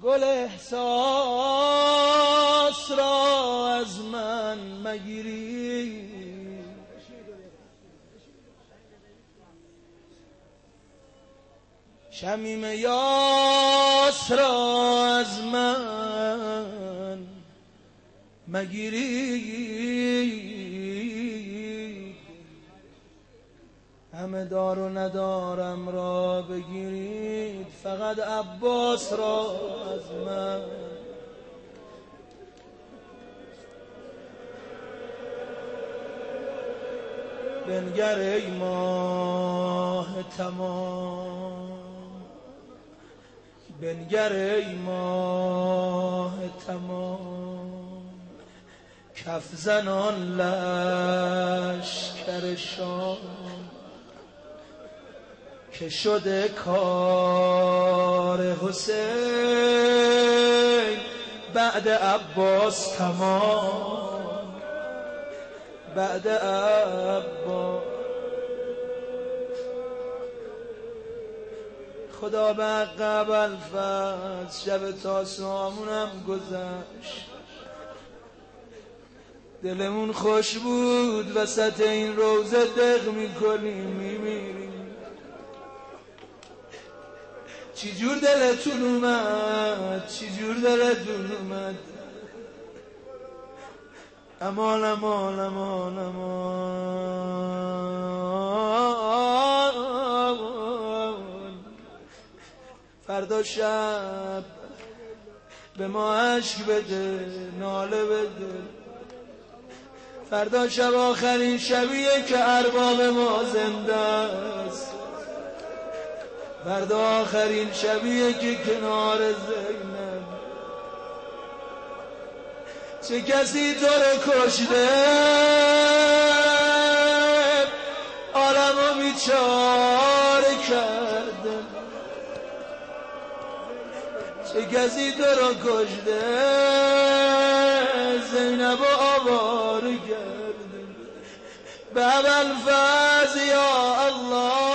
گل احساس را از من مگیری، شمیم یاس را از من مگیری. همه دار و ندارم را بگیرید، فقط عباس را از من. بنگر ای ماه تمام، بنگر ای ماه تمام، کف زنان لشکر شام که شده کار حسین بعد عباس تمام، بعد عباس. خدا به حق ابوالفضل شب تاسوعامونم گذشت، دلمون خوش بود، وسط این روزه دق میکنیم میمیریم. چی جور دلتون اومد، چی جور دلتون اومد؟ امان امان امان امان. فردا شب به ما عشق بده، ناله بده. فردا شب آخرین شبیه که ارباب ما زنده است، فردا آخرین شبیه که کنار زینب. چه کسی تو رو کشته عالمو بیچاره کرده، چه کسی تو رو کشته زینب و آواره کرده. به ابوالفضل یا الله